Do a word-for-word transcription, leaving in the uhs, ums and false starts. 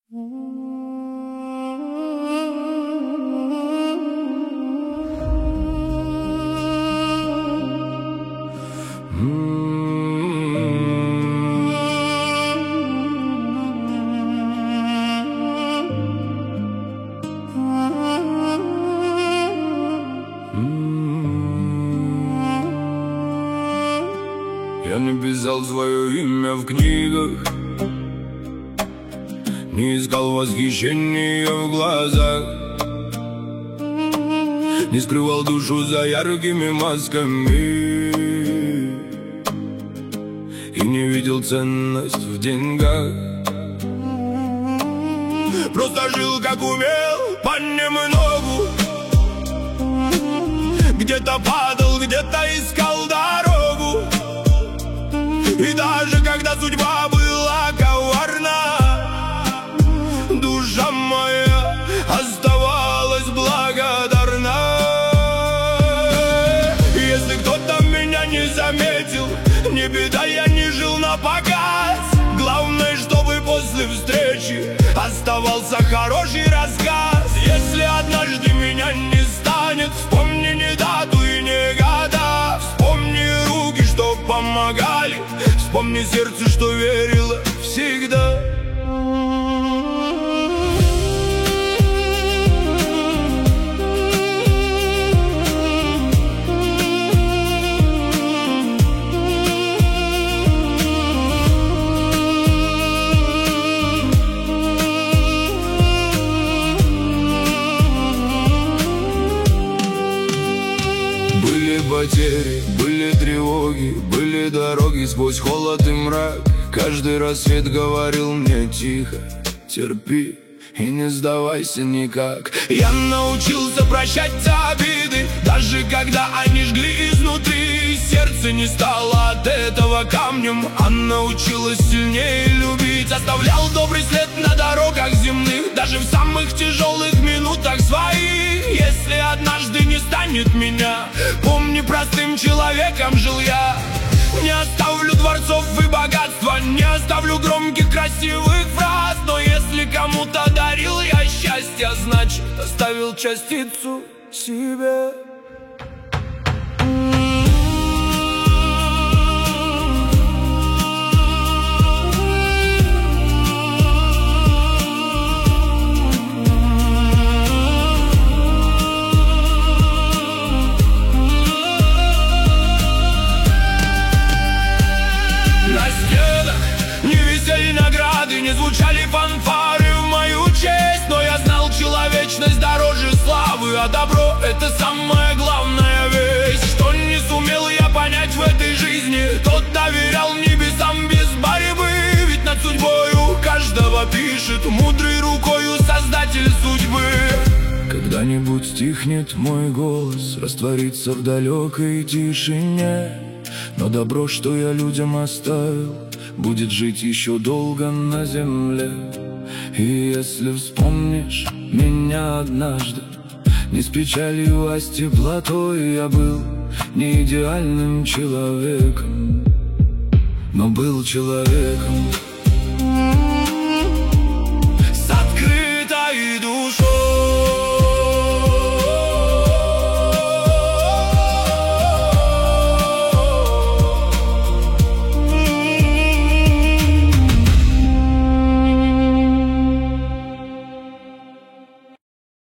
Я не писал свое имя в книгах, не искал восхищения в глазах, не скрывал душу за яркими масками и не видел ценность в деньгах. Просто жил как умел, понемногу, где-то падал, где-то искал дорогу. И даже когда судьба была коварна, душа моя оставалась благодарна. Если кто-то меня не заметил, не беда, я не жил на показ. Главное, чтобы после встречи оставался хороший рассказ. Если однажды меня не станет, вспомни не дату и не года. Вспомни руки, что помогали, вспомни сердце, что верило всегда. Были потери, были тревоги, были дороги сквозь холод и мрак. Каждый рассвет говорил мне тихо: терпи и не сдавайся никак. Я научился прощать обиды, даже когда они жгли изнутри. Сердце не стало от этого камнем, а научилось сильнее любить. Оставлял добрый след на дорогах земных, даже в самых тяжелых минутах своих. Если однажды не станет меня, помни, простым человеком жил я. Не оставлю дворцов и богатства, не оставлю громких красивых фраз. Но если кому-то дарил я счастье, значит оставил частицу себе. Не звучали фанфары в мою честь, но я знал, человечность дороже славы, а добро — это самая главная вещь. Что не сумел я понять в этой жизни, тот доверял небесам без борьбы. Ведь над судьбою каждого пишет мудрой рукою Создатель судьбы. Когда-нибудь стихнет мой голос, растворится в далекой тишине, но добро, что я людям оставил, будет жить еще долго на земле. И если вспомнишь меня однажды, не с печалью, а с теплотой, я был не идеальным человеком, но был человеком.